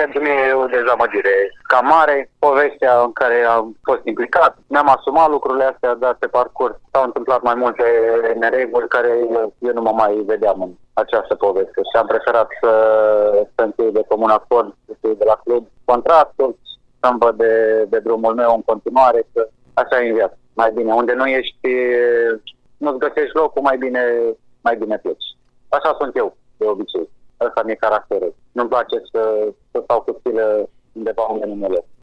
pentru mine e o dezamăgire cam mare. Povestea în care am fost implicat, mi-am asumat lucrurile astea, dar pe parcurs s-au întâmplat mai multe nereguli care eu nu mă mai vedeam în această poveste și am preferat să închei de comun acord, să închei de la club contractul, să-mi văd de drumul meu în continuare, că așa e în viață. Mai bine, unde nu ești, nu-ți găsești locul, mai bine pleci. Așa sunt eu, de obicei. Ăsta mi-e caracterul. Nu-mi place să stau cu stilă undeva unde nu mă loc.